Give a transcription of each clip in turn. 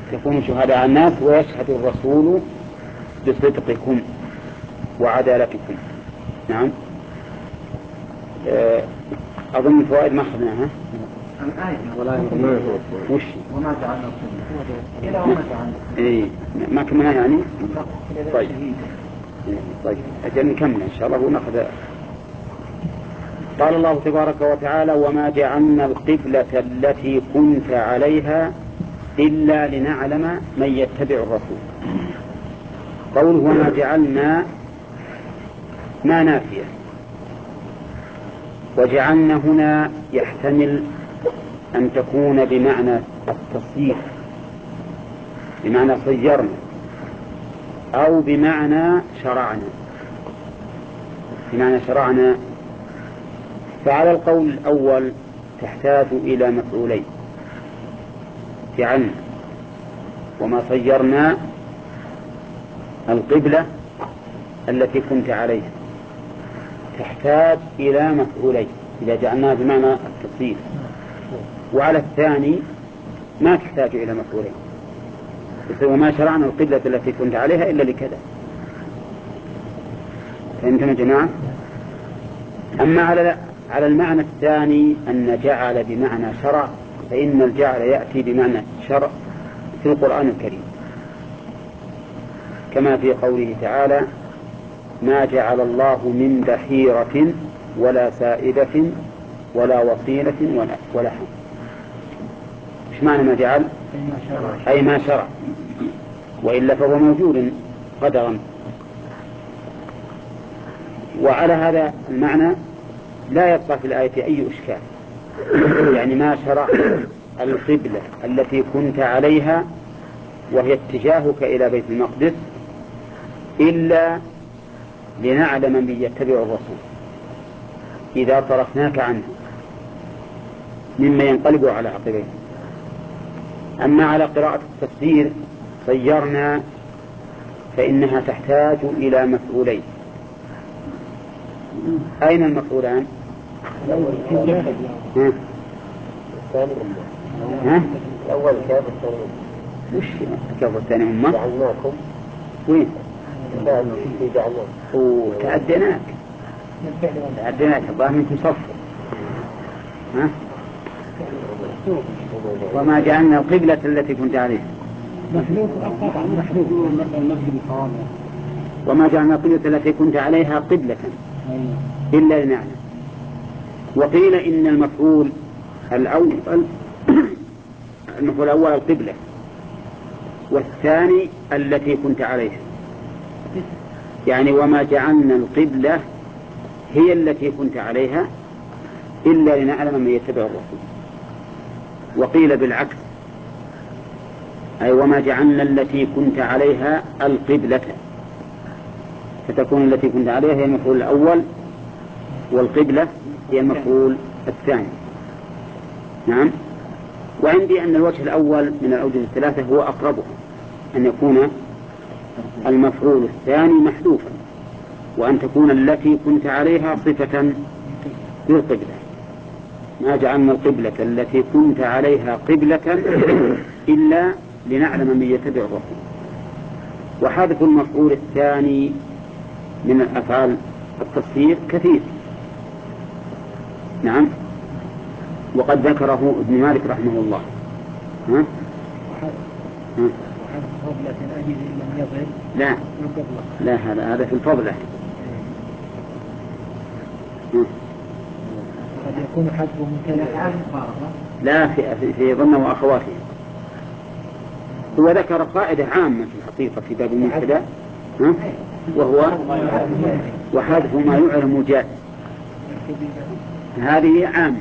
تكونوا شهداء على الناس ويشهد الرسول بصدقكم وعدالتكم. نعم. أظن الفوائد ما أخذناها. وش؟ وما جعلنا إلى وما جعلنا. ما كملنا يعني. طيب أجل نكمل إن شاء الله ونأخذ. قال الله تبارك وتعالى: وما جعلنا القبلة التي كنت عليها إلا لنعلم من يتبع الرسول. قوله وما جعلنا ما نافية، وجعلنا هنا يحتمل أن تكون بمعنى التصيير، بمعنى صيرنا، أو بمعنى شرعنا، بمعنى شرعنا. فعلى القول الأول تحتاج إلى مفعولين: جعلنا وما صيرنا القبلة التي كنت عليها، تحتاج إلى مفعولين إذا جعلناها بمعنى التصير. وعلى الثاني ما تحتاج إلى مفعولين، وما شرعنا القبلة التي كنت عليها إلا لكذا. فهمتم يا جماعة؟ أما على المعنى الثاني أن جعل بمعنى شرع، فإن الجعل يأتي بمعنى شرع في القرآن الكريم، كما في قوله تعالى: ما جعل الله من بحيرة ولا سائبة ولا وصيلة ولا حم. إيش معنى ما جعل؟ أي ما شرع، وإلا فهو موجود قدرا. وعلى هذا المعنى لا يبقى في الآية أي إشكال، يعني ما شرع القبلة التي كنت عليها وهي اتجاهك إلى بيت المقدس إلا لنعلم من يتبع الرسول إذا صرفناك عنه مما ينقلب على عقبيه. أما على قراءة التفسير صيرنا فإنها تحتاج إلى مفعولين. أين المفعولان؟ الأول كاف الثاني. وش كاف الثاني أمة؟ جعلناكم. وين؟ جعلناكم. تعديناك الله منكم صف. وما جعلنا القبلة التي كنت عليها. وما جعلنا القبلة التي كنت عليها قبلة إلا لنعلم. وقيل إن المفعول الأول القبلة، والثاني التي كنت عليها، يعني وما جعلنا القبلة هي التي كنت عليها إلا لنعلم من يتبع الرسول. وقيل بالعكس، أي وما جعلنا التي كنت عليها القبلة، فتكون التي كنت عليها هي المفعول الأول، والقبلة هي المفعول الثاني. نعم. وعندي أن الوجه الأول من الأوجه الثلاثة هو أقربها، أن يكون المفعول الثاني محذوفا، وأن تكون التي كنت عليها صفة للقبلة. ما جعلنا القبلة التي كنت عليها قبلة إلا لنعلم من يتبع الرسول. وحذف المفعول الثاني من الأفعال التصريف كثير. نعم. وقد ذكره ابن مالك رحمه الله. لا هذا في الفضلة. قد يكون حذف ممكن. لا في ظن وأخواته. هو ذكر قاعدة عامة في الحقيقة في باب المبتدأ، وهو وحذف ما يعلم جائز، هذه عامة.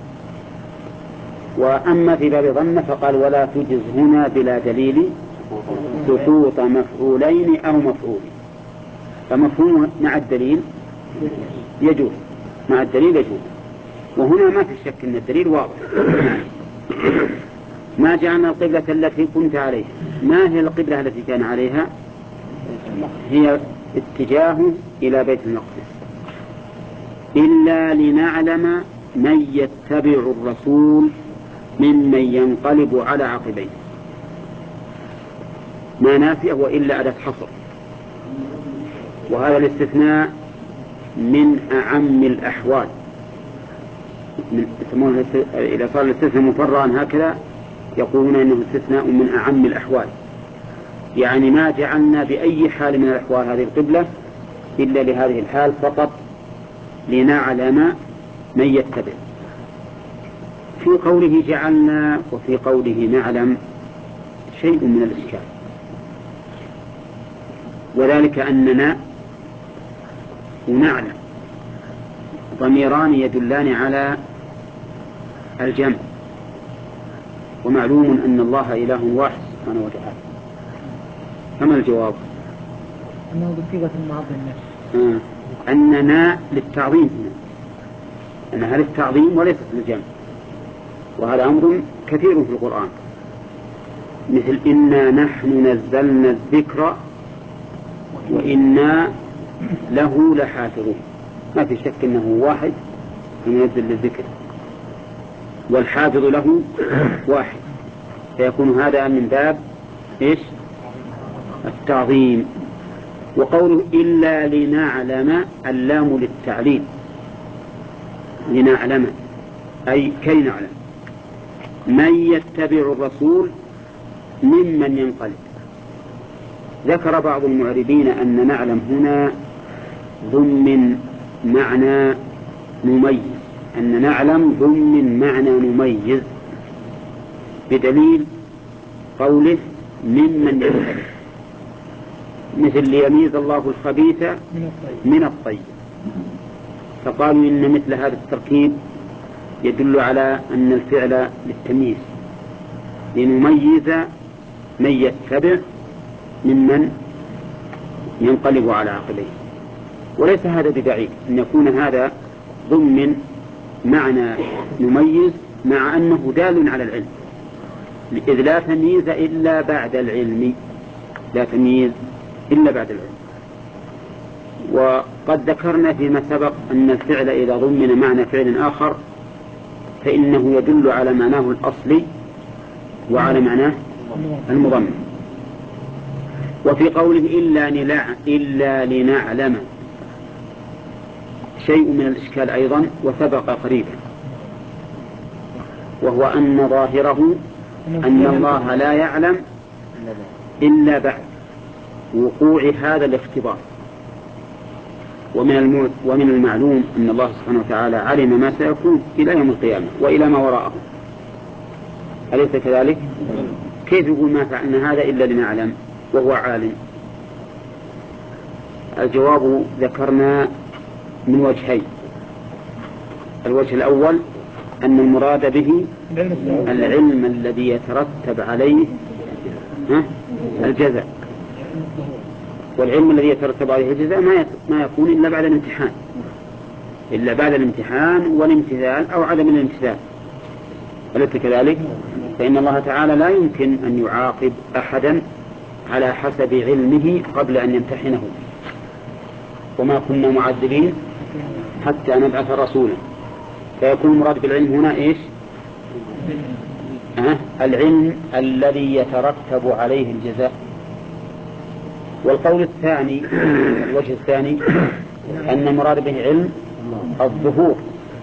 وأما في باب ظن فقال ولا تجز هنا بلا دليل سقوط مفعولين أو مفعول. فمفهوم مع الدليل يجوز، مع الدليل يجوز. وهنا ما في شك أن الدليل واضح. ما جعلنا القبلة التي كنت عليها. ما هي القبلة التي كان عليها؟ هي اتجاه إلى بيت المقدس، إلا لنعلم من يتبع الرسول ممن ينقلب على عقبيه. ما نافية وإلا أداة حصر، وهذا الاستثناء من أعم الأحوال. إذا صار الاستثناء مفرعا هكذا يقولون إنه استثناء من أعم الأحوال، يعني ما جعلنا بأي حال من الأحوال هذه القبلة إلا لهذه الحال فقط لنعلم من يتبع. في قوله جعلنا وفي قوله نعلم شيء من الإشكال، وذلك أننا ونعلم ضميران يدلان على الجمع، ومعلوم أن الله إله واحد سبحانه وتعالى. فما الجواب؟ أنه بصيغة المعظم. أننا للتعظيم هنا، أنها للتعظيم وليست للجمع، وهذا أمر كثير في القرآن، مثل إنا نحن نزلنا الذكر وإنا له لحافظون. ما في شك أنه واحد ينزل للذكر والحافظ له واحد، فيكون هذا من باب إيش؟ التعظيم. وقوله إلا لنعلم اللام للتعليل، لنعلم أي كي نعلم من يتبع الرسول ممن ينقلب. ذكر بعض المعربين أن نعلم هنا ضمن معنى نميز، أن نعلم ضمن معنى نميز بدليل قوله ممن ينقلب، مثل ليميز الله الخبيث من الطيب، فقالوا إن مثل هذا التركيب يدل على أن الفعل للتمييز، لنميز من يتبع ممن ينقلب على عقبيه. وليس هذا ببعيد أن يكون هذا ضمن معنى نميز، مع أنه دال على العلم، إذ لا تمييز إلا بعد العلم، لا تمييز إلا بعد العلم. وقد ذكرنا فيما سبق أن الفعل إذا ضمن معنى فعل آخر فإنه يدل على معناه الأصلي وعلى معناه المضمن. وفي قوله إلا لنعلم شيء من الإشكال أيضا وسبق قريبا، وهو أن ظاهره أن الله لا يعلم إلا بعد وقوع هذا الاختبار. ومن المعلوم أن الله سبحانه وتعالى علم ما سيكون إلى يوم القيامة وإلى ما وراءه، أليس كذلك؟ كيف يقول ما فعلنا هذا إلا لنعلم وهو عالم؟ الجواب ذكرنا من وجهين. الوجه الأول أن المراد به العلم الذي يترتب عليه الجزاء، والعلم الذي يترتب عليه الجزاء ما يكون إلا بعد الامتحان، إلا بعد الامتحان والامتثال أو عدم الامتثال، أليس كذلك؟ فإن الله تعالى لا يمكن أن يعاقب أحدا على حسب علمه قبل أن يمتحنه، وما كنا معذبين حتى نبعث رسولا. فيكون المراد بالعلم هنا إيش؟ العلم الذي يترتب عليه الجزاء. والقول الثاني، الوجه الثاني، أن المراد به علم الظهور،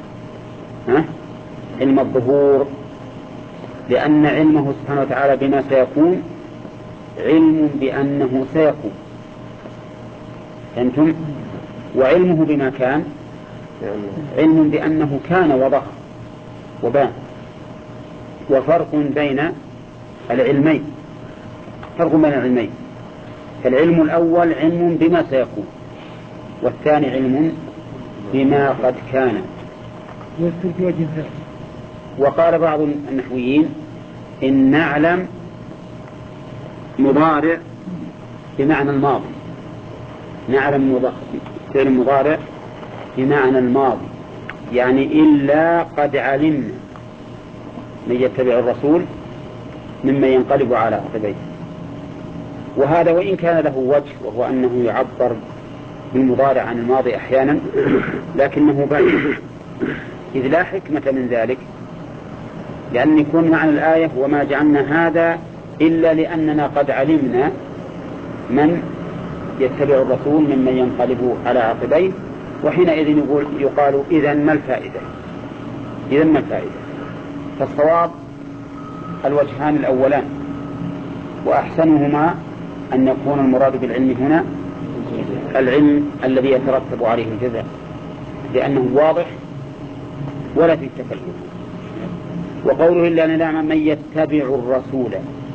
علم الظهور، لأن علمه سبحانه وتعالى بما سيكون علم بأنه سيكون، أنتم، وعلمه بما كان علم بأنه كان وضح وبان. وفرق بين العلمين، فرق بين العلمين، فالعلم الأول علم بما سيكون، والثاني علم بما قد كان. وقال بعض النحويين إن نعلم مضارع بمعنى الماضي، نعلم فعل مضارع بمعنى الماضي، يعني إلا قد علمنا من يتبع الرسول ممن ينقلب على عقبيه. وهذا وإن كان له وجه، وهو أنه يعبر بالمضارع عن الماضي أحيانا، لكنه بعيد، إذ لا حكمة من ذلك، لأن يكون معنى الآية وما جعلنا هذا إلا لأننا قد علمنا من يتبع الرسول ممن ينقلب على عقبيه، وحينئذ يقال إذن ما الفائدة؟ إذن ما الفائدة؟ فالصواب الوجهان الأولان، وأحسنهما أن يكون المراد بالعلم هنا العلم الذي يترتب عليه الجزاء، لأنه واضح ولا في التكلف. وقوله إلا نعلم من يتبع الرسول،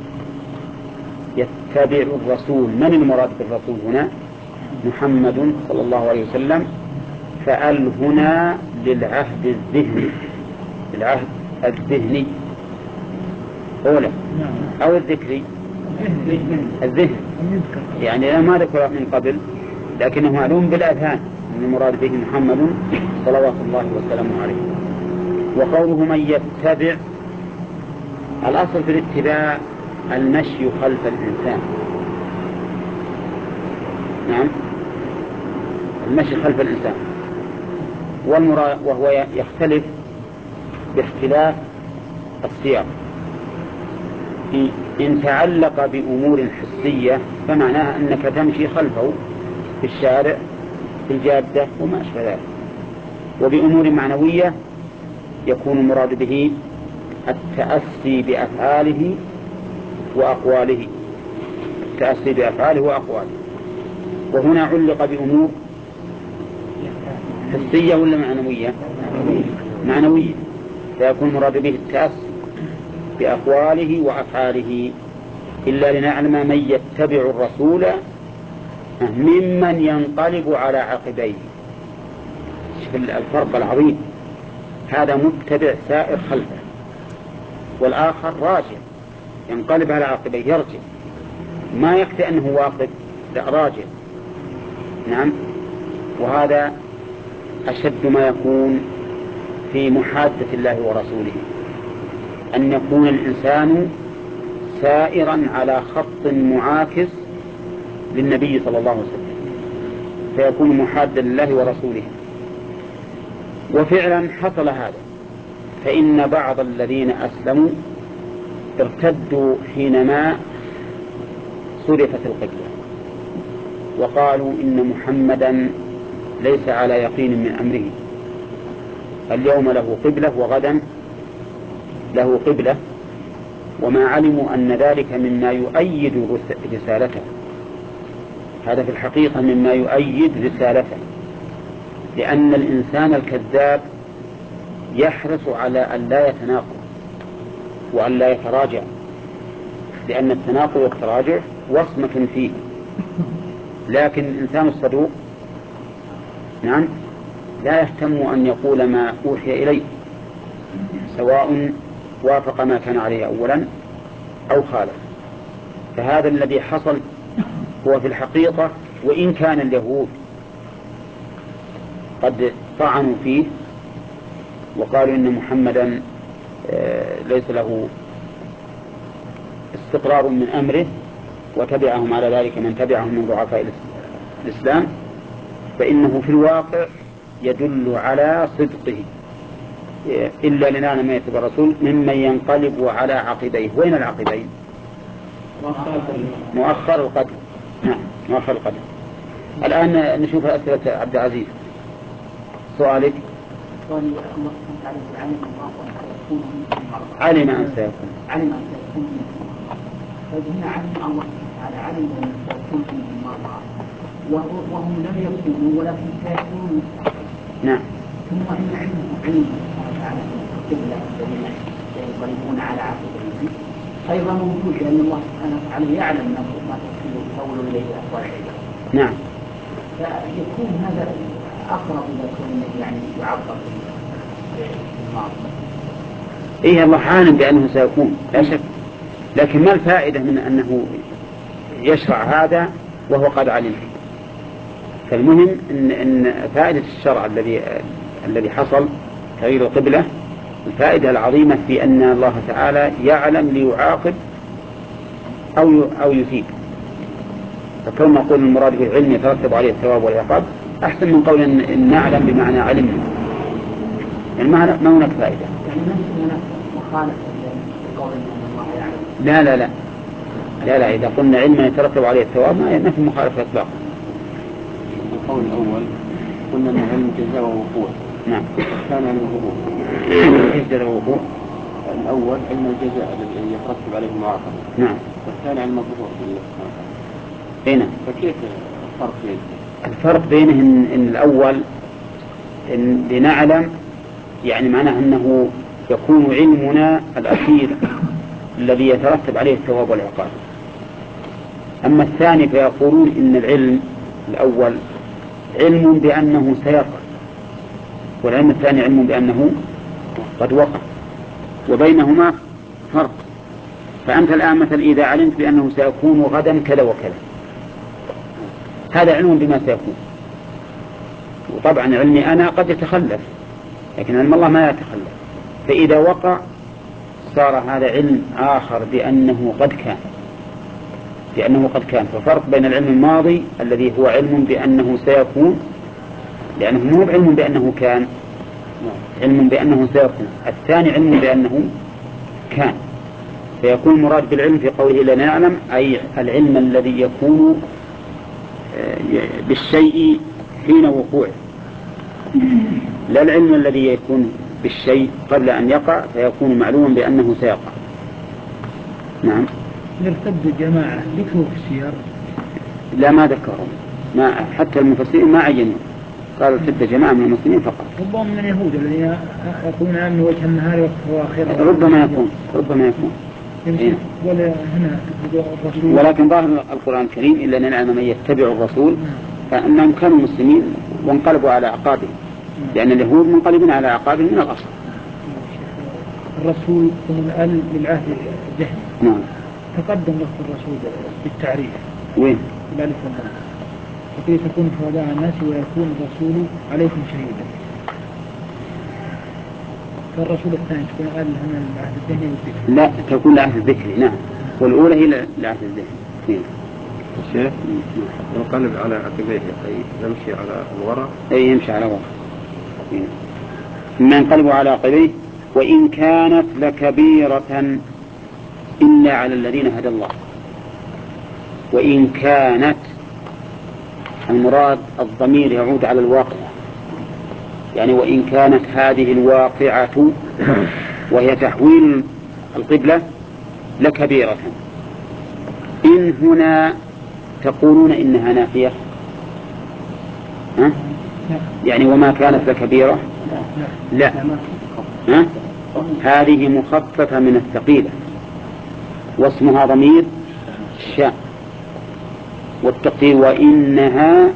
يتبع الرسول، من المراد بالرسول هنا؟ محمد صلى الله عليه وسلم. فأل هنا للعهد الذهني، العهد الذهني أولا أو الذكري؟ الذهن، يعني ما ذكر من قبل لكنه معلوم بالأذهان أن المراد به محمد صلوات الله وسلامه عليه. وقوله من يتبع، الأصل في الاتباع المشي خلف الإنسان، نعم المشي خلف الإنسان، وهو يختلف باختلاف السياق. إن تعلق بأمور حسية فمعناها أنك تمشي خلفه في الشارع في الجادة وما أشبه ذلك. وبأمور معنوية يكون المراد به التأسي بأفعاله وأقواله، التأسي بأفعاله وأقواله. وهنا علق بأمور حسية ولا معنوية؟ معنوية، فيكون المراد به التأسي بأقواله وأفعاله. إلا لنعلم من يتبع الرسول ممن ينقلب على عقبيه. الفرق العظيم، هذا متبع سائر خلفه، والآخر راجع ينقلب على عقبيه، يرجع، ما يكفي أنه واقف، لا راجع. نعم. وهذا أشد ما يكون في محادة الله ورسوله، أن يكون الإنسان سائرا على خط معاكس للنبي صلى الله عليه وسلم، فيكون محادا لله ورسوله. وفعلا حصل هذا، فإن بعض الذين أسلموا ارتدوا حينما صرفت القبلة، وقالوا إن محمدا ليس على يقين من أمره، اليوم له قبلة وغدا له قبلة، وما علموا أن ذلك مما يؤيد رسالته. هذا في الحقيقة مما يؤيد رسالته، لأن الإنسان الكذاب يحرص على أن لا يتناقض وأن لا يتراجع، لأن التناقض والتراجع وصمة فيه. لكن الإنسان الصدوق نعم لا يهتم أن يقول ما أوحي إليه، سواء وافق ما كان عليه أولا أو خالف. فهذا الذي حصل هو في الحقيقة، وإن كان اليهود قد طعنوا فيه وقالوا إن محمدا ليس له استقرار من أمره، وتبعهم على ذلك من تبعهم من ضعفاء الإسلام، فإنه في الواقع يدل على صدقه. إلا لنعلم من يتبع الرسول ممن ينقلب على عقبيه. وين العقبين؟ مؤخر القدم. نعم مؤخر القدم. الآن نشوف أسئلة عبد العزيز. سؤالك؟ علم أن سيكون. علم أن سيكون فهنا علم الله تعالى علم أن سيكون فيهم مرضى وهم لم يكونوا ولكن سيكونوا. نعم. ثم إن علم تعالى القبلة الذين ينقلبون على عقبيهم أيضا موجود، لأن الله سبحانه وتعالى يعلم ما تحول إليه أحوال العباد. نعم. فيكون هذا أقرب إلى كونه يعني يعبر بالماضي. إيه الله عالم بأنه سيكون لا شك، لكن ما الفائدة من أنه يشرع هذا وهو قد علم؟ فالمهم إن فائدة الشرع الذي حصل تغيير القبلة، الفائدة العظيمة في أن الله تعالى يعلم ليعاقب أو يثيب. فكون نقول المراد بالعلم يترتب عليه الثواب والعقاب أحسن من قول إن نعلم بمعنى علمنا، يعني ما هناك فائدة. يعني نفس مخالفة لقول إن الله يعلم. لا لا إذا قلنا علما يترتب عليه الثواب ما في مخالفة إطلاقا. القول الأول قلنا أن علم جزاء ووقوع. نعم. كان علم الوقوع. كيف جزاء ووقوع؟ الأول علم الجزاء الذي يترتب عليه المعاقبة. نعم. والثاني علم الظهور بالله. هنا. فكيف الفرق بينهم؟ الفرق بينه إن الأول إن لنعلم يعني معناه أنه يكون علمنا الأخير الذي يترتب عليه الثواب والعقاب. أما الثاني فيقولون إن العلم الأول علم بأنه سيقع، والعلم الثاني علم بأنه قد وقع، وبينهما فرق. فأنت الآن مثل إذا علمت بأنه سيكون غدا كذا وكذا، هذا علم بما سيكون. وطبعا علمي أنا قد يتخلف، لكن علم الله ما يتخلف. فإذا وقع صار هذا علم آخر بأنه قد كان. ففرق بين العلم الماضي الذي هو علم بأنه سيكون، لأنه مو علم بأنه كان، علم بأنه سيكون. الثاني علم بأنه كان. فيكون مراد بالعلم في قوله لا نعلم أي العلم الذي يكون بالشيء حين وقوعه، لا العلم الذي يكون بالشيء قبل أن يقع فيكون معلوما بأنه سيقع. نعم. يرتد جماعة ذكروا في السير؟ لا ما ذكروا، ما حتى المفسرين ما عينوا، قالوا ارتد جماعة من المسلمين فقط. ربما من اليهود الذين يقولون أن وجه النهار وآخره. ربما يكون. ولا هنا الرسول. ولكن ظاهر القرآن الكريم إلا أن نعلم من يتبع الرسول فأنهم كانوا مسلمين وانقلبوا على أعقابهم، لأن اليهود منقلبين على أعقابهم من الأصل. الرسول ثم الآل للعهد الجهل. نعم. تقدم لفظ الرسول بالتعريف. وين؟ الألف واللام. وكيف تكون شهداء الناس ويكون الرسول عليكم شهيدا. فالرسول الثاني تكون الآل هنا العهد الذهني والذكري. لا تكون العهد الذكري. نعم. والأولى هي العهد الذهني. الشيخ ينقلب على عقبيه أي يمشي على الوراء. أي يمشي على وراء. ثم ينقلب على عقبيه وإن كانت لكبيرة إلا على الذين هدى الله. وإن كانت المراد الضمير يعود على الواقع، يعني وإن كانت هذه الواقعة وهي تحويل القبلة لكبيرة. إن هنا تقولون إنها نافية، يعني وما كانت لكبيرة لا، هذه مخففة من الثقيلة واسمها ضمير الشاء، والتقدير وإنها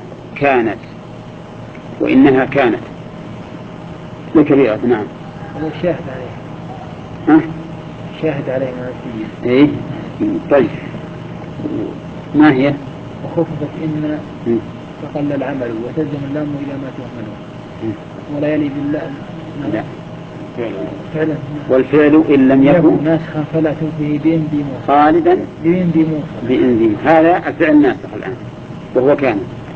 كانت لكبيرة. نعم. شاهد عليه. شاهد عليه ما فيه. إيه طيب ما هي؟ وخففت إن فقل العمل وتلزم اللام إلى ما تهمله ولا يلي بالله. لا. فعلا. والفعل إن لم يكن ناسخا فلا تنفيه بإن دي موسى خالدا بإن دي موسى. بإن دي هذا الفعل ناسخ الآن وهو كان.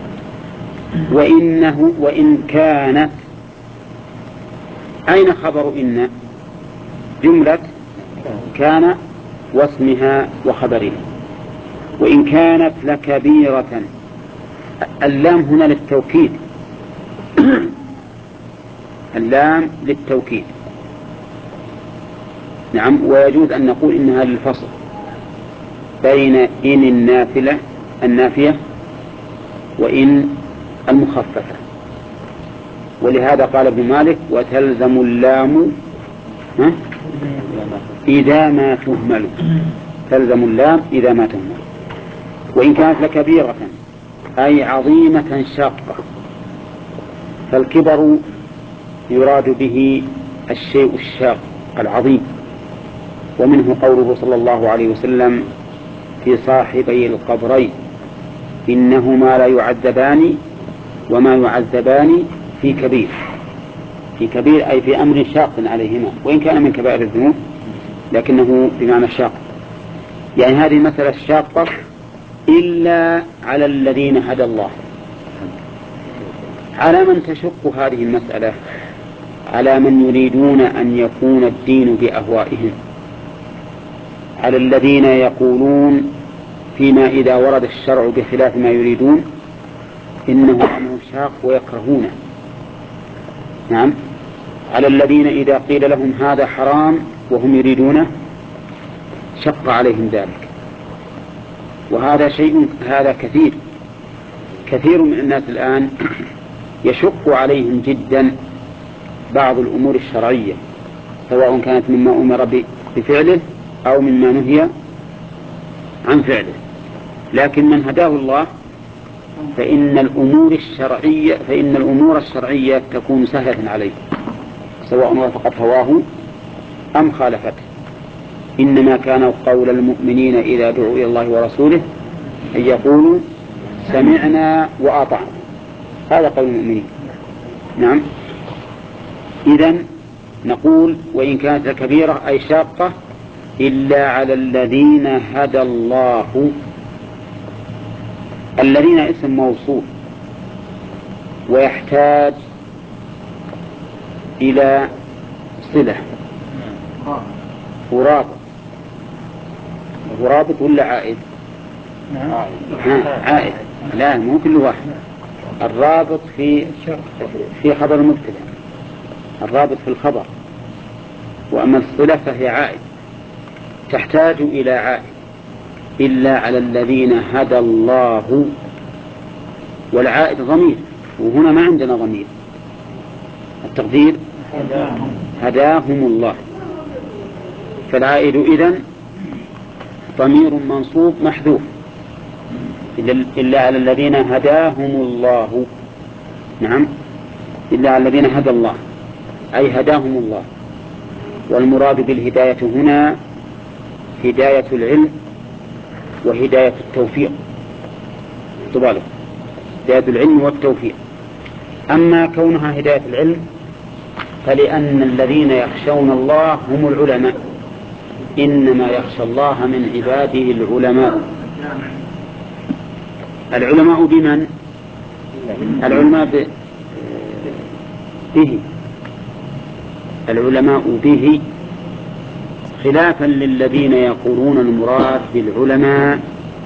وإن كانت أين خبر إن؟ جملة كان واسمها وخبرها. وإن كانت لكبيرة اللام هنا للتوكيد. اللام للتوكيد. نعم. ويجوز أن نقول إنها للفصل بين إن النافية وإن المخففة. ولهذا قال ابن مالك وتلزم اللام إذا ما تهمل. تلزم اللام إذا ما تهمل. وإن كانت لكبيرة أي عظيمة شاقة. فالكبر يراد به الشيء الشاق العظيم، ومنه قوله صلى الله عليه وسلم في صاحبي القبرين إنهما لا يعذبان وما يعذبان في كبير. في كبير أي في أمر شاق عليهما، وإن كان من كبائر الذنوب لكنه بمعنى شاق. يعني هذه المسألة الشاقة إلا على الذين هدى الله. على من تشق هذه المسألة؟ على من يريدون أن يكون الدين بأهوائهم، على الذين يقولون فيما إذا ورد الشرع بخلاف ما يريدون إنه أمر شاق ويكرهونه. نعم، على الذين إذا قيل لهم هذا حرام وهم يريدونه شق عليهم ذلك. وهذا شيء كثير من الناس الآن يشق عليهم جدا بعض الأمور الشرعية، سواء كانت مما أمر بفعله أو مما نهي عن فعله. لكن من هداه الله فإن الأمور الشرعية تكون سهلة عليه، سواء وافقت هواه أم خالفته. إنما كان قول المؤمنين إذا دعوا إلى الله ورسوله أن يقولوا سمعنا وأطعنا، هذا قول المؤمنين. نعم، إذن نقول وإن كانت كبيرة أي شاقة إلا على الذين هدى الله. الذين اسم موصول ويحتاج إلى صلة ورابط ولا عائد؟ عائد، لا مو كل واحد. الرابط في خبر المبتدأ، الرابط في الخبر، وأما الصلة فهي عائد، تحتاج إلى عائد. إلا على الذين هدى الله، والعائد ضمير، وهنا ما عندنا ضمير، التقدير هداهم الله. فالعائد إذن ضمير منصوب محذوف، إلا على الذين هداهم الله. نعم، إلا على الذين هدى الله أي هداهم الله. والمراد بالهداية هنا هداية العلم وهداية التوفيق، طبعا هداية العلم والتوفيق. أما كونها هداية العلم فلأن الذين يخشون الله هم العلماء، إنما يخشى الله من عباده العلماء. العلماء بمن؟ العلماء به، العلماء به، خلافا للذين يقولون المراد بالعلماء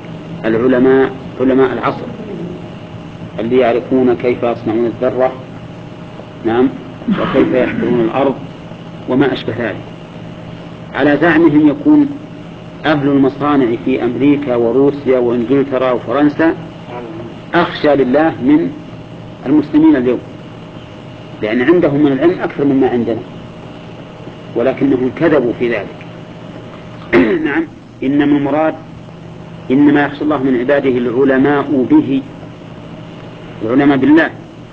علماء العصر اللي يعرفون كيف يصنعون الذرة، نعم، وكيف يحفرون الأرض وما أشبه ذلك. على زعمهم يكون أهل المصانع في أمريكا وروسيا وإنجلترا وفرنسا أخشى لله من المسلمين اليوم، لأن عندهم من العلم أكثر مما عندنا، ولكنهم كذبوا في ذلك. نعم، إنما المراد إنما يخشى الله من عباده العلماء به، العلماء بالله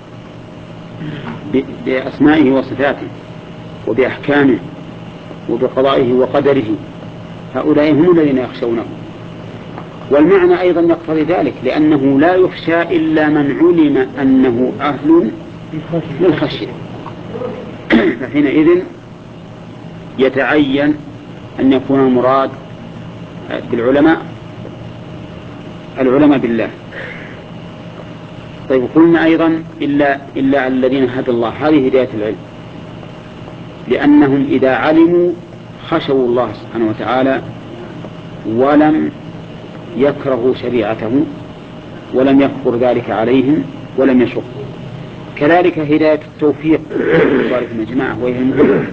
بأسمائه وصفاته وبأحكامه وبقضائه وقدره، هؤلاء هم الذين يخشونه. والمعنى أيضا يقتضي ذلك، لأنه لا يخشى إلا من علم أنه أهل للخشية، فحينئذ يتعين أن يكون المراد بالعلماء العلماء بالله. طيب، قلنا أيضا إلا على الذين هدى الله، هذه هداية العلم، لأنهم إذا علموا خشوا الله سبحانه وتعالى ولم يكرهوا شريعته ولم يكبر ذلك عليهم ولم يشق. كذلك هداية التوفيق يا جماعة، وهي المهمة.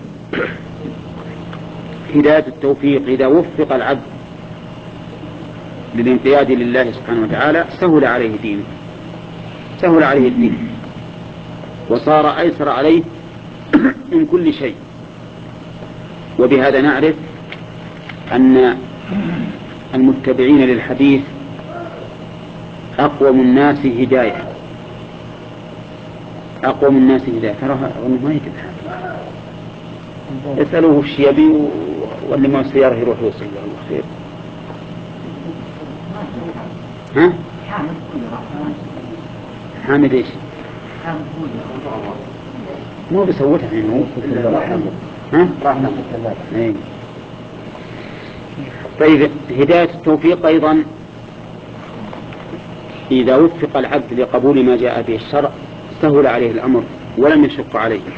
هداية التوفيق إذا وفق العبد للانقياد لله سبحانه وتعالى سهل عليه دينه، سهل عليه الدين، وصار أيسر عليه من كل شيء. وبهذا نعرف أن المتبعين للحديث أقوم الناس هداية، أقوم الناس هداية. ترى ما يكتب، يسألوه الشيبي واللي ما سياره يروح يوصل له الخير. ها؟ حامد ايش؟ مو بيسوتها يعني، هو ها؟ ايه. طيب، هداية التوفيق أيضا إذا وفق العبد لقبول ما جاء به الشرع سهل عليه الأمر ولم يشق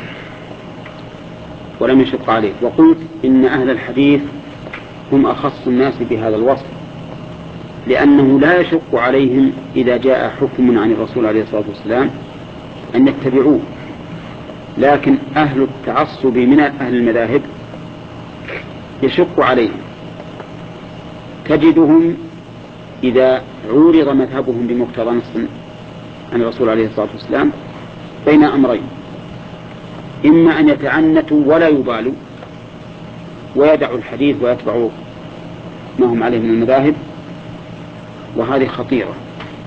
عليه. وقلت إن أهل الحديث هم أخص الناس بهذا الوصف، لأنه لا يشق عليهم إذا جاء حكم عن الرسول عليه الصلاة والسلام أن يتبعوه، لكن أهل التعصب من أهل المذاهب يشق عليهم. تجدهم إذا عورض مذهبهم بمقتضى نص عن الرسول عليه الصلاة والسلام بين أمرين: إما أن يتعنتوا ولا يبالوا ويدعوا الحديث ويتبعوا ما هم عليه من المذاهب، وهذه خطيرة،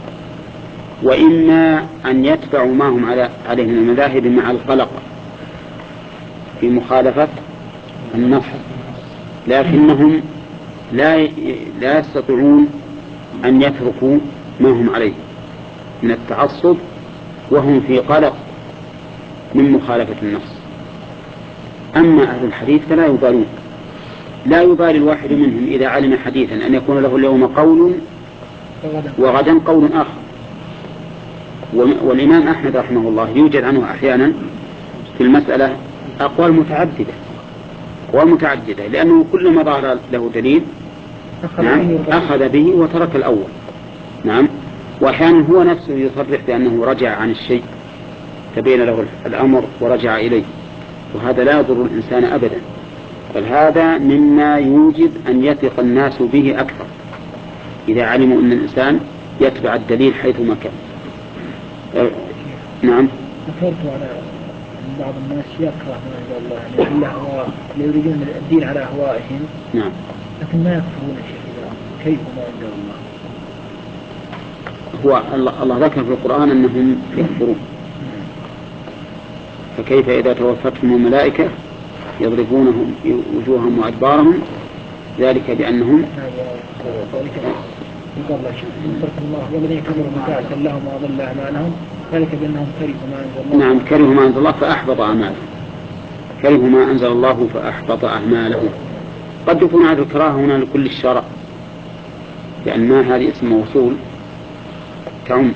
وإما أن يتبعوا ما هم عليه من المذاهب مع القلق في مخالفة النص، لكنهم لا يستطيعون أن يتركوا ما هم عليه من التعصب وهم في قلق من مخالفة النص. أما أهل الحديث فلا يبالون، لا يبالي الواحد منهم إذا علم حديثا أن يكون له اليوم قول وغدا قول آخر. والإمام أحمد رحمه الله يوجد عنه أحيانا في المسألة أقوال متعددة، لأنه كلما ظهر له دليل أخذ به وترك الأول. نعم. وأحيانا هو نفسه يصرح بأنه رجع عن الشيء، تبين له الأمر ورجع إليه، وهذا لا يضر الإنسان أبدا، بل هذا مما يوجب أن يثق الناس به أكثر إذا علموا أن الإنسان يتبع الدليل حيثما كان. نعم. ذكرت على بعض الناس يكره ما أنزل الله، يعني إلا هو يريدون الدين على أهوائهم. نعم. لكن ما يكفرون الشيء إذا كيف ما أنزل الله. هو الله ذكر في القرآن أنهم يكفرون، فكيف إذا توفتهم الملائكة يضربونهم وجوههم وأدبارهم، ذلك بأنهم والذين كفروا فتاة لهم وأضل أعمالهم ذلك بأنهم كرهوا ما أنزل الله. نعم، كرهوا ما أنزل الله فأحبط أعمالهم. كرهوا ما أنزل الله فأحبط أعمالهم. قد يكون هذا الكراهة هنا لكل الشرع، لأن ما هذه اسم موصول تعم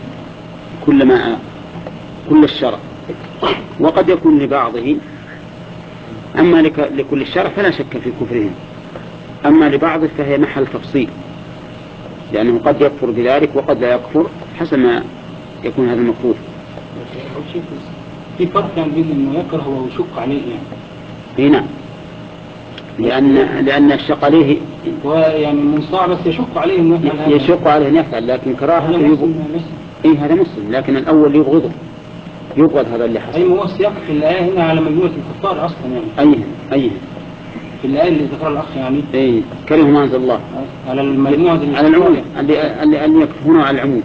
كل الشرع، وقد يكون لبعضه. أما لكل الشرع فلا شك في كفرهم، أما لبعضه فهي محل تفصيل، لأنه قد يكفر بذلك وقد لا يكفر حسب ما يكون هذا المقصود. في فرق بين أنه يكره ويشق عليه يعني. نعم، لأن الشق عليه يعني من صعب بس يشق عليه أن يفعل، يشق عليه أن يفعل، لكن كراهة يبغض. هذا مسلم، لكن الأول يبغضه، يبغض هذا اللي حصل. أي هو السياق في الآية هنا على مجموعة الكفار أصلا يعني. أيه في الآية اللي ذكرها الأخ يعني. كرهوا ما أنزل الله على المجموعة على العموم، اللي يكفرون على العموم.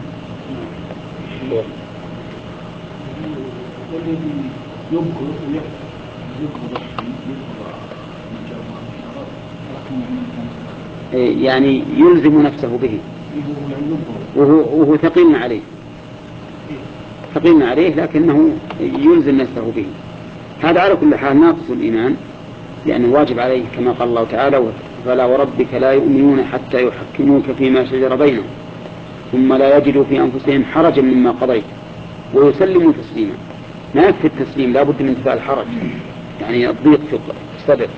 يعني يلزم نفسه به، وهو ثقيل عليه لكنه يلزم نفسه به. هذا على كل حال ناقص الإيمان، لأنه واجب عليه كما قال الله تعالى: فلا وربك لا يؤمنون حتى يحكموك فيما شجر بينهم ثم لا يجدوا في أنفسهم حرجا مما قضيت ويسلموا تسليما. ما يكفي التسليم، لا بد من انتفاء الحرج، يعني الضيق في الصدر.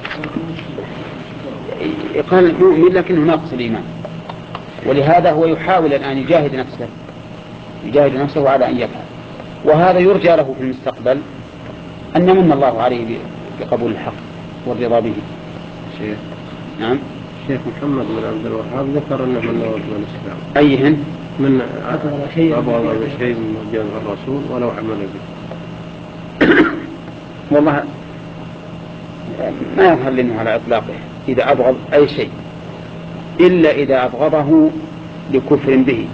قال مؤمن لكنه ناقص الإيمان، ولهذا هو يحاول الآن يجاهد نفسه على أن يفعل، وهذا يرجى له في المستقبل أن يمن الله عليه بقبول الحق والرضا به. شيخ. نعم. شيخ محمد بن عبد الوهاب ذكر أنه من نواب الإسلام. أيهن؟ من أبغض شيء من جانب الرسول ولو عمل به. والله ما يظهر لنا على إطلاقه إذا أبغض أي شيء، إلا إذا أبغضه لكفر به،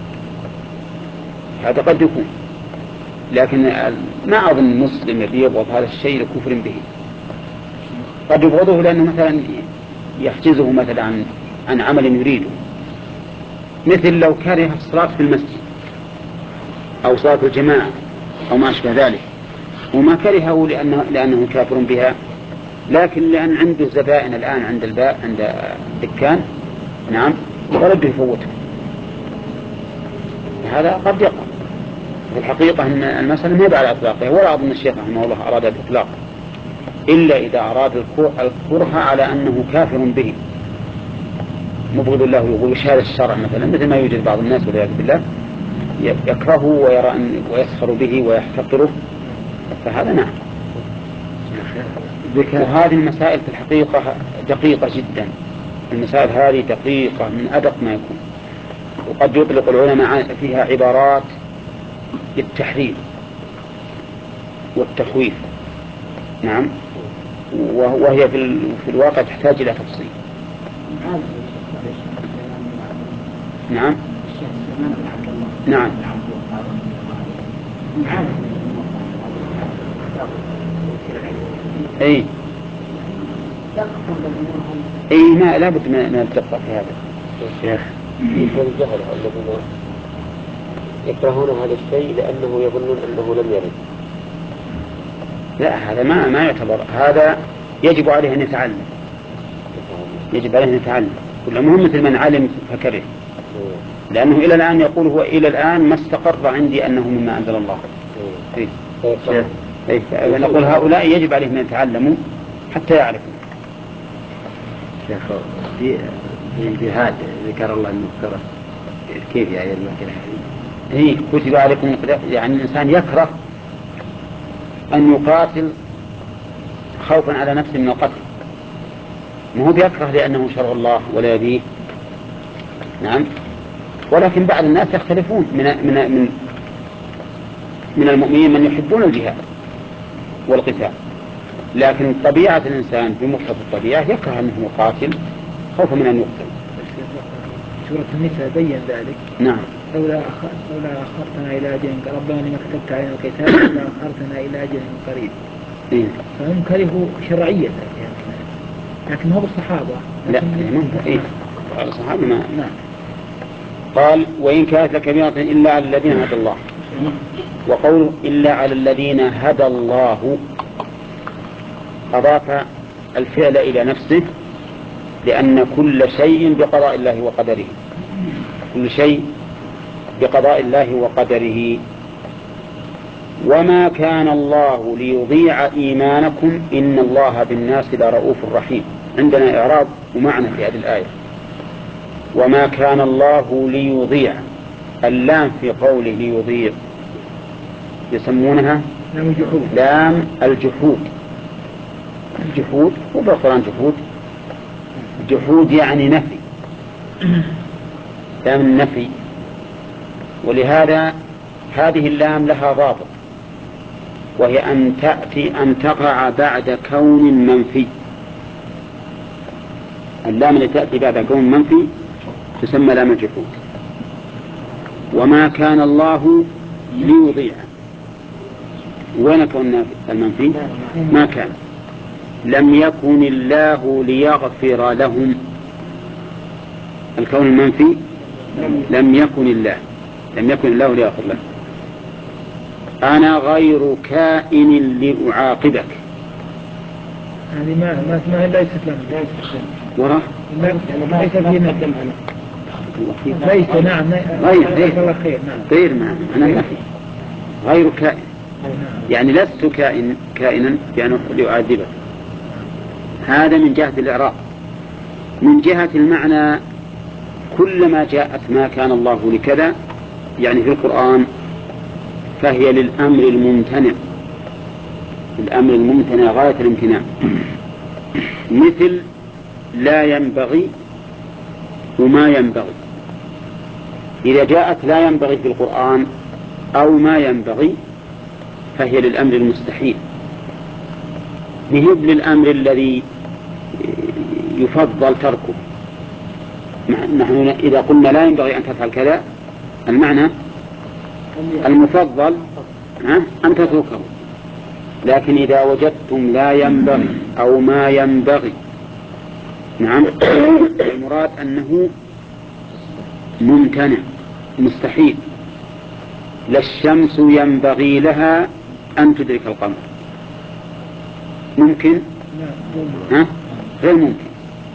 هذا قد يكون، لكن ما أظن مسلم يبغض هذا الشيء لكفر به. قد يبغضه لأنه مثلا يحجزه مثلا عن عمل يريده، مثل لو كره الصلاة في المسجد أو صلاة الجماعة أو ما أشبه ذلك، وما كرهه لأنه كافر بها، لكن لأن عنده زبائن الآن عند الدكان، نعم، ورده يفوته، هذا قد يقع. في الحقيقة أن المسألة ما على إطلاقها، ولا أظن الشيخ رحمه الله أراد الإطلاق، إلا إذا أراد الكره على أنه كافر به، مبغض الله ويقول هذا الشرع مثلا، مثل ما يوجد بعض الناس والعياذ بالله يكرهه ويرى ويسخر به ويحتقره، فهذا نعم. وهذه المسائل في الحقيقة دقيقة جدا، المسائل هذه دقيقة من أدق ما يكون، وقد يطلق العلماء فيها عبارات للتحرير والتخويف. نعم. وهي في الواقع تحتاج إلى تفصيل. نعم. نعم. اي ما لابد من الدقة في هذا. الشيخ يكون الجهل الذين يكرهون هذا الشيء لأنه يظنون أنه لم يرد. لا، هذا ما يعتبر، هذا يجب عليه أن يتعلم، يجب عليه أن يتعلم. كل مهم مثل من علم فكره، لأنه إلى الآن يقول هو إلى الآن ما استقر عندي أنه مما أنزل الله. نقول هؤلاء يجب عليهم أن يتعلموا حتى يعرفوا. شيخ في الجهاد ذكر الله أنه كره، كيف يعني المكان هذه؟ كتب عليكم، يعني الإنسان يكره أن يقاتل خوفا على نفسه من القتل، ما هو بيكره لأنه شرع الله ولا يبيه. نعم. ولكن بعض الناس يختلفون من المؤمنين من يحبون الجهاد والقتال، لكن طبيعة الإنسان بمقتضى الطبيعة يكره أنه يقاتل خوفا من أن يقتل. سورة النساء بين ذلك. نعم. لولا أخرتنا إلى أجل ربنا لما كتبت علينا القتال لولا أخرتنا إلى أجل قريب. فهم كرهوا شرعية يعني، لكن هو الصحابة. لا ممكن. الصحابة ما. نعم. قال وإن كانت لكبيرة إلا على الذين هدى الله، وقول إلا على الذين هدى الله أضاف الفعل إلى نفسه، لأن كل شيء بقضاء الله وقدره، كل شيء بقضاء الله وقدره. وما كان الله ليضيع إيمانكم إن الله بالناس لرؤوف رحيم. عندنا إعراب ومعنى في هذه الآية. وما كان الله ليضيع، اللام في قوله ليضيع يسمونها لام الجحود. الجحود وبالقرآن جحود يعني نفي، لام النفي. ولهذا هذه اللام لها ضابط، وهي أن تقع بعد كون منفي. اللام التي تأتي بعد كون منفي تسمى لام الجحود. وما كان الله ليضيع، وين كون المنفي؟ ما كان. لم يكن الله ليغفر لهم، الكون المنفي لم يكن الله ليغفر لهم. أنا غير كائن لأعاقبك، هذه ما ليست لم وراء ليس فينا ليس. نعم غير ما أنا نفي غير كائن، يعني لست كائنا يعني لأعذبك. هذا من جهة الإعراب. من جهة المعنى كلما جاءت ما كان الله لكذا يعني في القرآن فهي للأمر الممتنع غاية الامتناع، مثل لا ينبغي وما ينبغي. إذا جاءت لا ينبغي في القرآن أو ما ينبغي فهي للأمر المستحيل، نهب للأمر الذي يفضل تركه. نحن إذا قلنا لا ينبغي أن تفعل كذا، المعنى المفضل أن تتركه. لكن إذا وجدتم لا ينبغي أو ما ينبغي، نعم، المراد أنه ممتنع مستحيل. لا الشمس ينبغي لها أن تدرك القمر، ممكن؟ غير ممكن.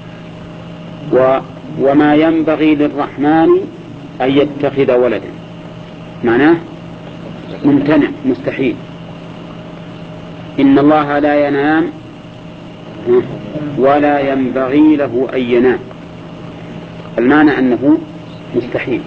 وما ينبغي للرحمن أن يتخذ ولدا، معناه ممتنع مستحيل. إن الله لا ينام ولا ينبغي له أن ينام. المعنى أنه مستحيل.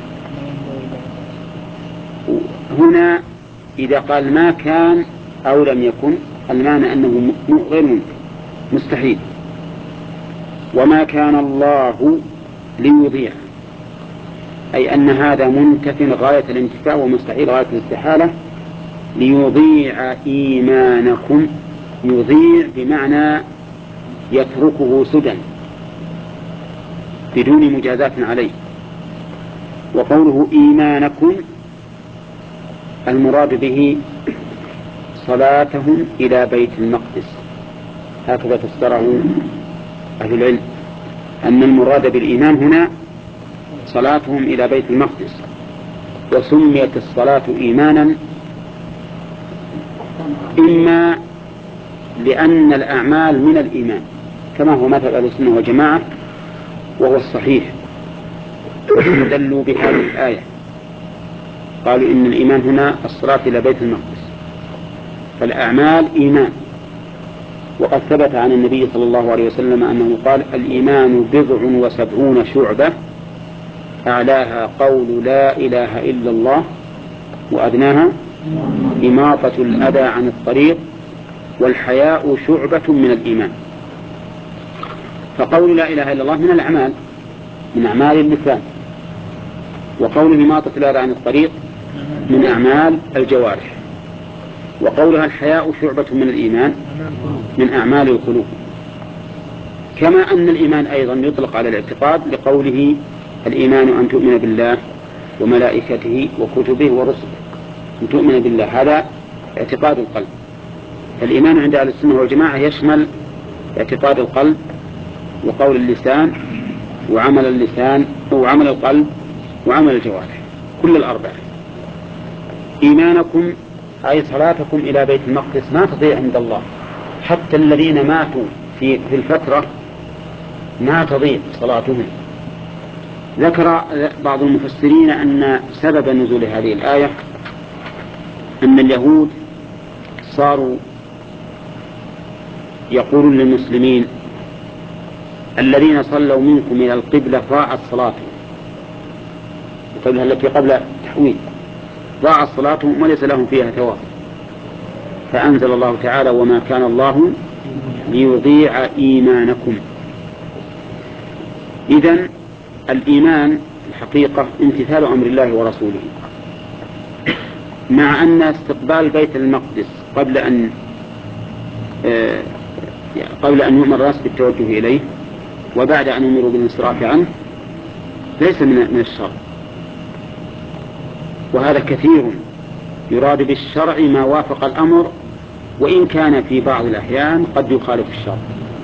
هنا إذا قال ما كان أو لم يكن المعنى أنه غير ممكن مستحيل. وما كان الله ليضيع، أي أن هذا منتف غاية الانتفاع ومستحيل غاية الاستحالة. ليضيع إيمانكم، يضيع بمعنى يتركه سدى بدون مجازاة عليه. وقوله إيمانكم المراد به صلاتهم إلى بيت المقدس، هكذا فسره أهل العلم، أن المراد بالإيمان هنا صلاتهم إلى بيت المقدس. وسميت الصلاة إيمانا إما لأن الأعمال من الإيمان كما هو مذهب أهل السنة والجماعة وهو الصحيح، استدلوا بهذه الآية قالوا إن الإيمان هنا الصلاة إلى بيت المقدس، فالأعمال إيمان. وقد ثبت عن النبي صلى الله عليه وسلم أنه قال الإيمان 70 شعبة أعلاها قول لا إله إلا الله وأدناها إماطة الأذى عن الطريق والحياء شعبة من الإيمان. فقول لا إله إلا الله من الأعمال، من أعمال اللسان، وقول إماطة الأذى عن الطريق من أعمال الجوارح، وقولها الحياء شعبة من الإيمان من أعمال القلوب. كما أن الإيمان أيضا يطلق على الاعتقاد لقوله الإيمان أن تؤمن بالله وملائكته وكتبه ورسله، أن تؤمن بالله، هذا اعتقاد القلب. الإيمان عند أهل السنة والجماعة يشمل اعتقاد القلب وقول اللسان وعمل اللسان وعمل القلب وعمل الجوارح، كل الأربعة. إيمانكم أي صلاتكم إلى بيت المقدس ما تضيع عند الله، حتى الذين ماتوا في الفترة ما تضيع صلاتهم. ذكر بعض المفسرين أن سبب نزول هذه الآية أن اليهود صاروا يقولون للمسلمين الذين صلوا منكم إلى القبلة ضاعت صلاتهم، القبلة التي قبل التحويل ضاعت صلاتهم وليس لهم فيها ثواب. فأنزل الله تعالى وما كان الله ليضيع إيمانكم. إذن الإيمان الحقيقة امتثال أمر الله ورسوله، مع أن استقبال بيت المقدس قبل أن يؤمر الناس بالتوجه إليه وبعد أن يؤمروا بالانصراف عنه ليس من الشرع، وهذا كثير. يراد بالشرع ما وافق الأمر وإن كان في بعض الأحيان قد يخالف الشرع،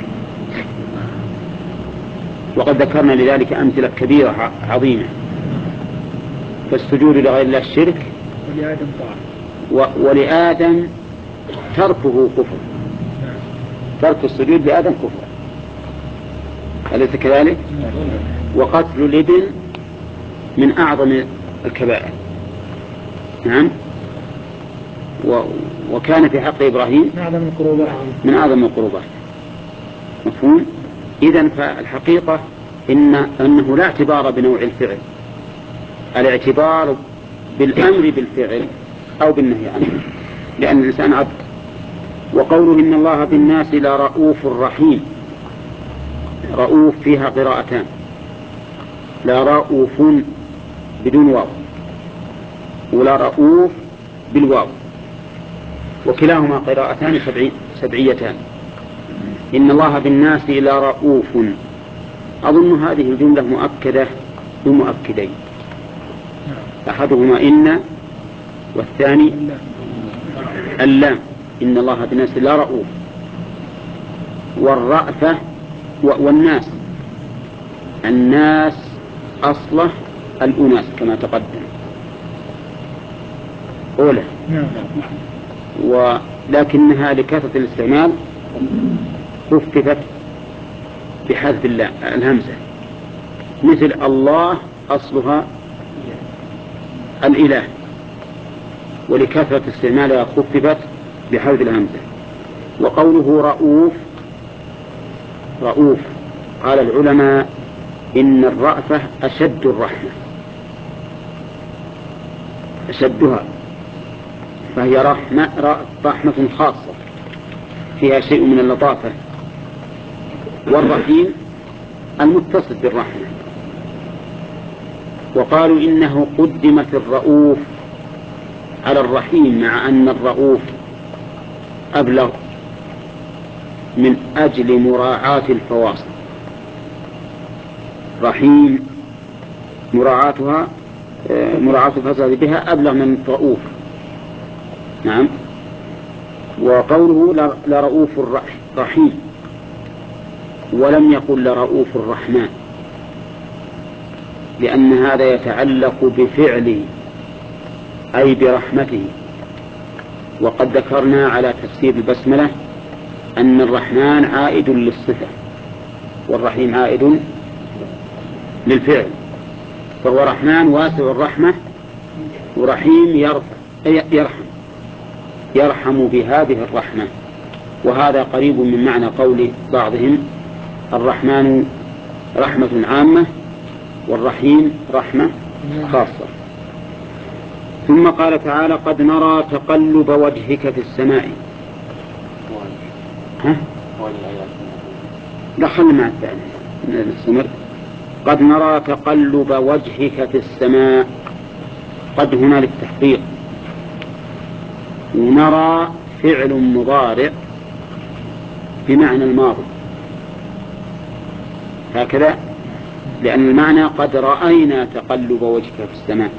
وقد ذكرنا لذلك أمثلة كبيرة عظيمة. فالسجود لغير الله الشرك، ولآدم تركه كفر، ترك السجود لآدم كفر، أليس كذلك؟ وقتل الابن من أعظم الكبائر، نعم، وكان في حق إبراهيم من أعظم القربات. مفهوم؟ إذن فالحقيقة أنه لا اعتبار بنوع الفعل، الاعتبار بالأمر بالفعل أو بالنهي عنه، لأن الإنسان عبد. وقوله إن الله بالناس لرؤوف رحيم، رؤوف فيها قراءتان، لا رؤوف بدون واو ولا رؤوف بالواو، وكلاهما قراءتان سبعيتان. إن الله بالناس لرؤوف، أظن هذه الجملة مؤكدة بمؤكدين، أحدهما إن والثاني اللام، إن الله بالناس لرؤوف. والرأفة والناس، الناس أصله الأناس كما تقدم أولى، ولكنها لكثرة الاستعمال خففت بحذف الهمزة، مثل الله أصلها الإله، ولكثرة استعمالها خففت بحذف الهمزة. وقوله رؤوف، رؤوف قال العلماء إن الرأفة أشد الرحمة، أشدها، فهي رحمة خاصة فيها شيء من اللطافة، والرحيم المتصل بالرحمة. وقالوا إنه قدمت الرؤوف على الرحيم مع أن الرؤوف أبلغ من أجل مراعاة الفواصل. رحيم مراعاة الفصل بها أبلغ من رؤوف. نعم. وقوله لرؤوف رحيم، ولم يقل لرؤوف الرحمن، لأن هذا يتعلق بفعله أي برحمته. وقد ذكرنا على تفسير البسملة أن الرحمن عائد للصفة والرحيم عائد للفعل، فهو رحمن واسع الرحمة، ورحيم يرحم بهذه الرحمة. وهذا قريب من معنى قول بعضهم الرحمن رحمة عامة والرحيم رحمة خاصة. ثم قال تعالى قد نرى تقلب وجهك في السماء. دخلنا مع الثاني نستمر. قد نرى تقلب وجهك في السماء، قد هنا للتحقيق، ونرى فعل مضارع بمعنى الماضي هكذا، لأن المعنى قد رأينا تقلب وجهك في السماء.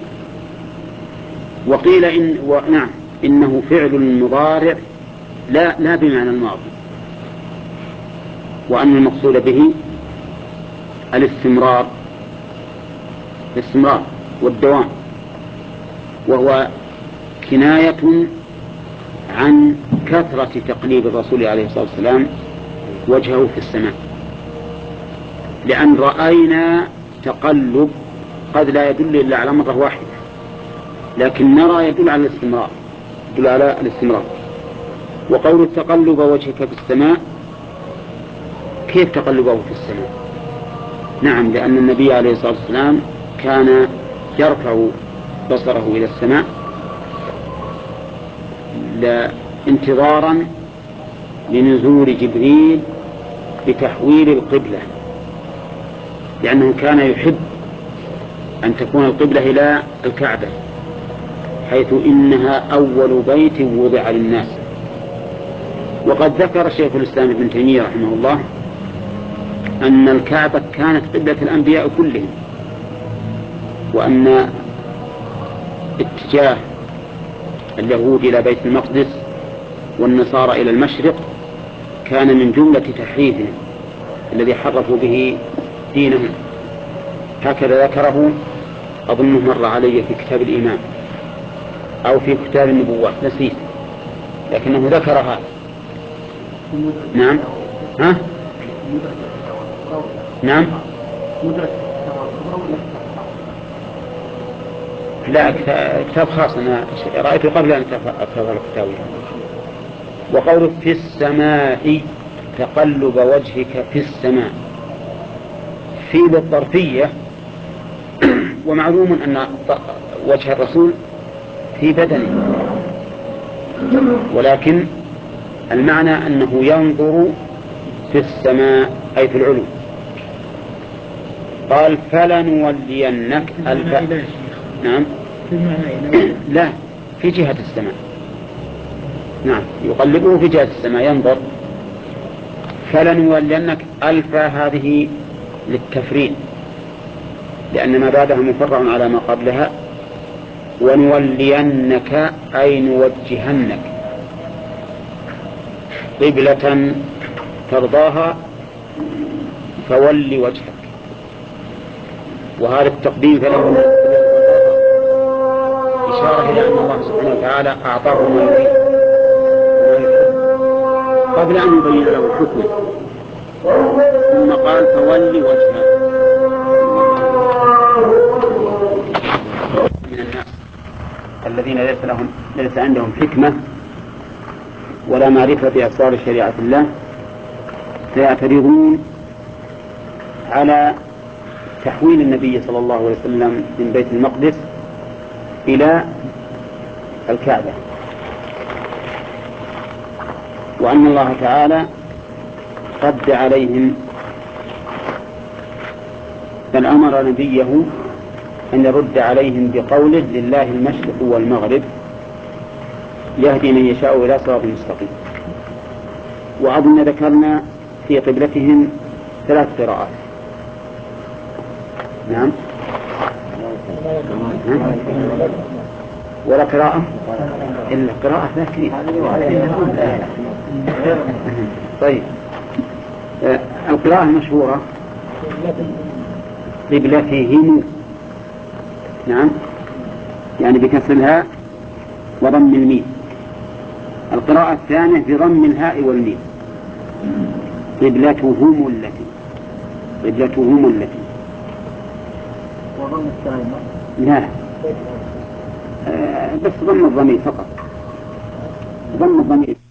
وقيل نعم إنه فعل مضارع لا بمعنى الماضي، وأن المقصود به الاستمرار والدوام، وهو كناية عن كثرة تقليب الرسول عليه الصلاة والسلام وجهه في السماء، لأن رأينا تقلب قد لا يدل إلا على مرة واحدة، لكن نرى يدل على الاستمرار. وقول تقلب وجهك في السماء، كيف تقلبه في السماء؟ نعم، لأن النبي عليه الصلاة والسلام كان يرفع بصره إلى السماء انتظارا لنزول جبريل بتحويل القبلة، لأنه كان يحب أن تكون القبلة إلى الكعبة، حيث إنها أول بيت وضع للناس. وقد ذكر شيخ الإسلام ابن تيمية رحمه الله أن الكعبة كانت قبلة الأنبياء كلهم، وأن اتجاه اليهود إلى بيت المقدس والنصارى إلى المشرق كان من جملة تحريفهم الذي حرفوا به دينهم. هكذا ذكره أظنه مر علي في كتاب الإيمان أو في كتاب النبوات، نسيت، لكنه ذكر هذا. نعم. نعم. لا، كتاب خاص أنا رأيته قبل أن أكتب الكتاب. وقوله في السماء تقلب وجهك في السماء، في للظرفية، ومعلوم أن وجه الرسول في بدنه، ولكن المعنى أنه ينظر في السماء أي في العلو. قال فلنولينك نعم. لا، في جهة السماء. نعم، يقلبه في جهة السماء ينظر. فلنولينك ألفا هذه للتفريق، لأن ما بعدها مفرع على ما قبلها. ونولينك أي نوجهنك قبلة ترضاها فول وجهك. وهذا التقديم فله إشارة إلى أن الله سبحانه وتعالى أعطاه ما يريد قبل أن يبين له الحكم، ثم قال فول وجهك. من الناس الذين ليس عندهم حكمة ولا معرفة بأسرار شريعة الله، سيعترضون على تحويل النبي صلى الله عليه وسلم من بيت المقدس إلى الكعبة، وأن الله تعالى رد عليهم، بل أمر نبيه أن يرد عليهم بقوله لله المشرق والمغرب يهدي من يشاء إلى صراط مستقيم. وأظن ذكرنا في قبلتهم 3 قراءات. نعم، ولا قراءة إلا قراءة ذاكرين. طيب، القراءة المشهورة قبلتهم، نعم، يعني بكسر الهاء وضم الميم. القراءة الثانية بضم الهاء والميم، قبلتهم التي، قبلتهم التي. وضم الثاني لا، بس ضم الضمير فقط، ضم الضمير.